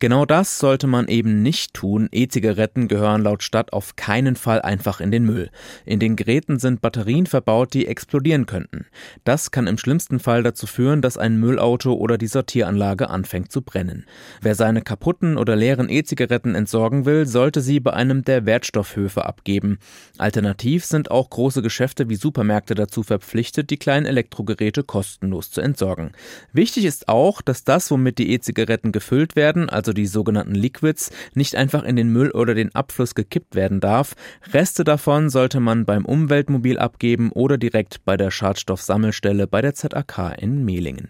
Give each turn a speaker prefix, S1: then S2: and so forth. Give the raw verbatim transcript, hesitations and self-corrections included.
S1: Genau das sollte man eben nicht tun. E-Zigaretten gehören laut Stadt auf keinen Fall einfach in den Müll. In den Geräten sind Batterien verbaut, die explodieren könnten. Das kann im schlimmsten Fall dazu führen, dass ein Müllauto oder die Sortieranlage anfängt zu brennen. Wer seine kaputten oder leeren E-Zigaretten entsorgen will, sollte sie bei einem der Wertstoffhöfe abgeben. Alternativ sind auch große Geschäfte wie Supermärkte dazu verpflichtet, die kleinen Elektrogeräte kostenlos zu entsorgen. Wichtig ist auch, dass das, womit die E-Zigaretten gefüllt werden, also die sogenannten Liquids, nicht einfach in den Müll oder den Abfluss gekippt werden darf. Reste davon sollte man beim Umweltmobil abgeben oder direkt bei der Schadstoffsammelstelle bei der Z A K in Mehlingen.